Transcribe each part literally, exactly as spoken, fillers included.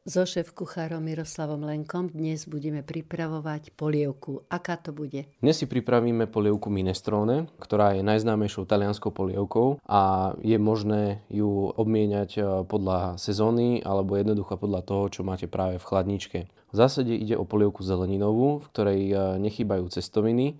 So šéf-kuchárom Miroslavom Lenkom dnes budeme pripravovať polievku. Aká to bude? Dnes si pripravíme polievku minestrone, ktorá je najznámejšou talianskou polievkou a je možné ju obmieniať podľa sezóny alebo jednoducho podľa toho, čo máte práve v chladničke. V zásade ide o polievku zeleninovú, v ktorej nechýbajú cestoviny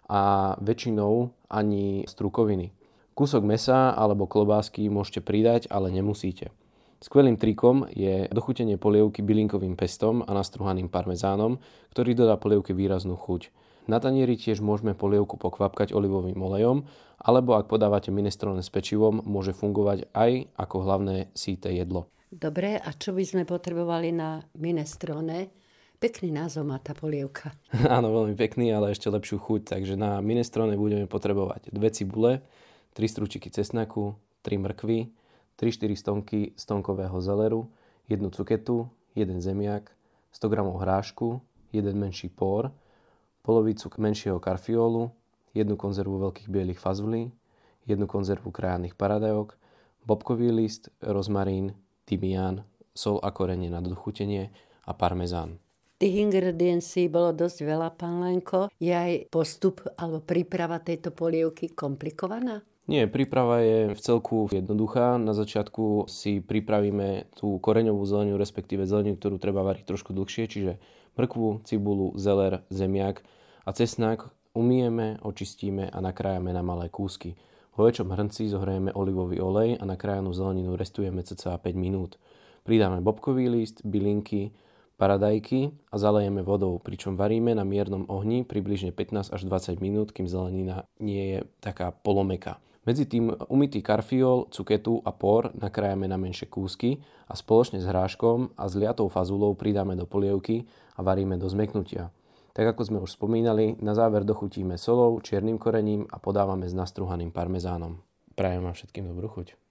a väčšinou ani strukoviny. Kúsok mäsa alebo klobásky môžete pridať, ale nemusíte. Skvelým trikom je dochutenie polievky bylinkovým pestom a nastruhaným parmezánom, ktorý dodá polievke výraznú chuť. Na tanieri tiež môžeme polievku pokvapkať olivovým olejom, alebo ak podávate minestrone s pečivom, môže fungovať aj ako hlavné síte jedlo. Dobre, a čo by sme potrebovali na minestrone? Pekný názov má tá polievka. Áno, veľmi pekný, ale ešte lepšiu chuť. Takže na minestrone budeme potrebovať dve cibule, tri strúčiky cesnaku, tri mrkvy, tri štyri stonky stonkového zeleru, jednu cuketu, jeden zemiak, sto gramov hrášku, jeden menší pór, polovicu menšieho karfiolu, jednu konzervu veľkých bielých fazulí, jednu konzervu krájaných paradajok, bobkový list, rozmarín, tymián, sol a korenie na dochutenie a parmezán. Tých ingrediencií bolo dosť veľa, pán Lenko. Je aj postup alebo príprava tejto polievky komplikovaná? Nie, príprava je v celku jednoduchá. Na začiatku si pripravíme tú koreňovú zeleninu, respektíve zeleninu, ktorú treba variť trošku dlhšie, čiže mrkvu, cibulu, zeler, zemiak a cesnak umyjeme, očistíme a nakrájame na malé kúsky. Vo väčšom hrnci zohrejeme olivový olej a nakrájanú zeleninu restujeme cca päť minút. Pridáme bobkový list, bylinky, paradajky a zalejeme vodou, pričom varíme na miernom ohni približne pätnásť až dvadsať minút, kým zelenina nie je taká polomäkká. Medzi tým umytý karfiol, cuketu a pór nakrájame na menšie kúsky a spoločne s hráškom a zliatou fazulou pridáme do polievky a varíme do zmäknutia. Tak ako sme už spomínali, na záver dochutíme solou, čiernym korením a podávame s nastruhaným parmezánom. Prajem vám všetkým dobrú chuť.